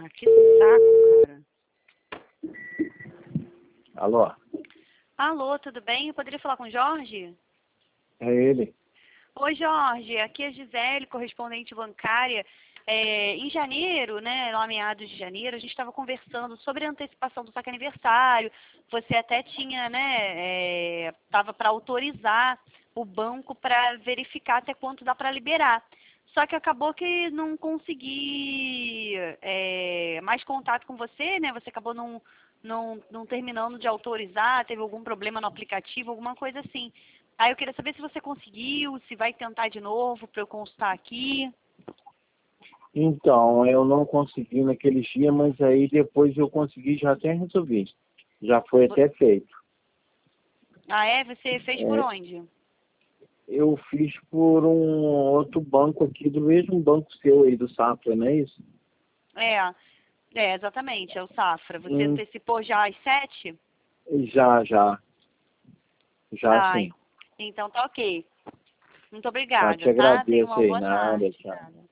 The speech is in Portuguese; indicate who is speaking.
Speaker 1: Ah, que saco, cara.
Speaker 2: Alô?
Speaker 1: Alô, tudo bem? Eu poderia falar com o Jorge?
Speaker 2: É ele.
Speaker 1: Oi, Jorge. Aqui é a Gisele, correspondente bancária. Em janeiro, né, lá meados de janeiro, a gente estava conversando sobre a antecipação do saque aniversário. Você até tinha, né, estava para autorizar o banco para verificar até quanto dá para liberar. Só que acabou que não consegui mais contato com você, né? Você acabou não terminando de autorizar, teve algum problema no aplicativo, alguma coisa assim. Aí eu queria saber se você conseguiu, se vai tentar de novo para eu constar aqui.
Speaker 2: Então, eu não consegui naquele dia, mas aí depois eu consegui, já até resolvi. Já foi até feito.
Speaker 1: Ah, é? Você fez por
Speaker 2: É,
Speaker 1: onde?
Speaker 2: eu fiz por um outro banco aqui, do mesmo banco seu aí, do Safra, não é isso?
Speaker 1: Exatamente, é o Safra. Você
Speaker 2: Hum,
Speaker 1: antecipou já às 7?
Speaker 2: já
Speaker 1: Ah,
Speaker 2: sim.
Speaker 1: então tá ok. Muito
Speaker 2: Tá, te
Speaker 1: obrigada, tá? Tenha
Speaker 2: agradeço
Speaker 1: uma
Speaker 2: aí,
Speaker 1: boa
Speaker 2: nada,
Speaker 1: tarde.
Speaker 2: tchau.